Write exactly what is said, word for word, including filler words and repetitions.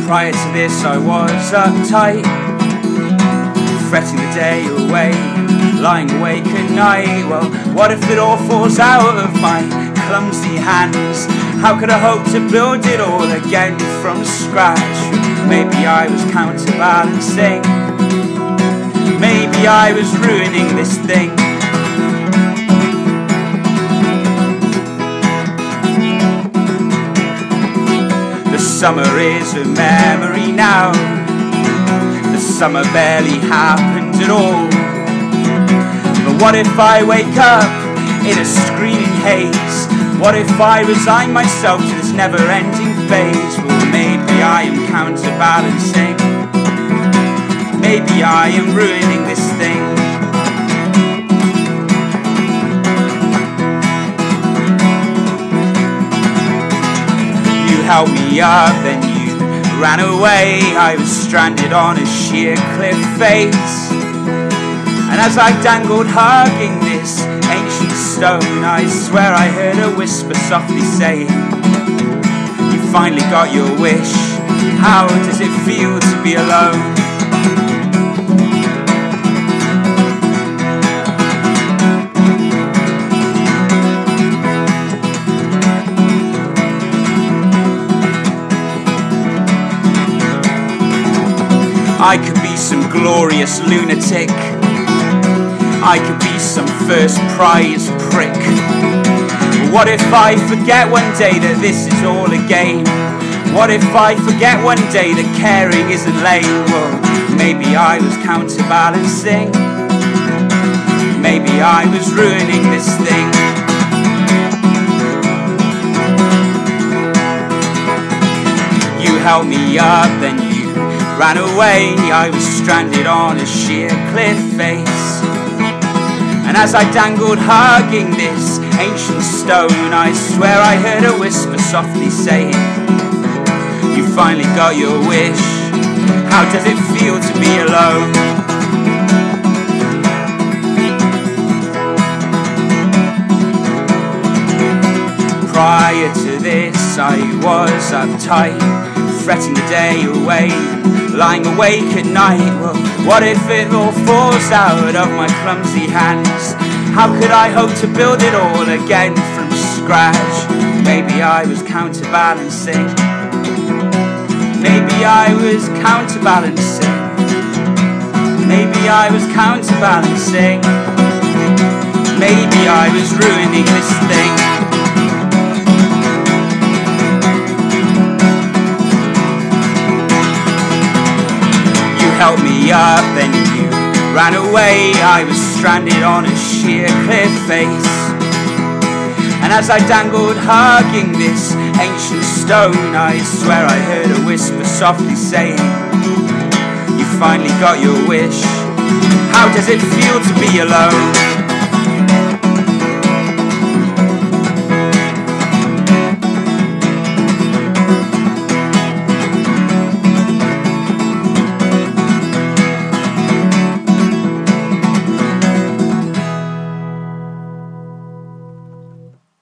Prior to this I was uptight, fretting the day away, lying awake at night. Well, what if it all falls out of my clumsy hands? How could I hope to build it all again from scratch? Maybe I was counterbalancing, maybe I was ruining this thing. The summer is a memory now, the summer barely happened at all. But what if I wake up in a screaming haze? What if I resign myself to this never-ending phase? Well, maybe I am counterbalancing, maybe I am ruining this thing. You held me up, then you ran away. I was stranded on a sheer cliff face, and as I dangled hugging this ancient stone, I swear I heard a whisper softly saying, you finally got your wish. How does it feel to be alone? I could be some glorious lunatic, I could be some first prize prick. But what if I forget one day that this is all a game? What if I forget one day that caring isn't lame? Well, maybe I was counterbalancing, maybe I was ruining this thing. You held me up, then you ran away. I was stranded on a sheer cliff face, and as I dangled hugging this ancient stone, I swear I heard a whisper softly saying, you finally got your wish. How does it feel to be alone? Prior to this I was uptight, fretting the day away, lying awake at night. Well, what if it all falls out of my clumsy hands? How could I hope to build it all again from scratch? Maybe I was counterbalancing, maybe I was counterbalancing, maybe I was counterbalancing, maybe I was ruining this thing. Held me up, then you ran away. I was stranded on a sheer cliff face, and as I dangled hugging this ancient stone, I swear I heard a whisper softly saying, you finally got your wish. How does it feel to be alone?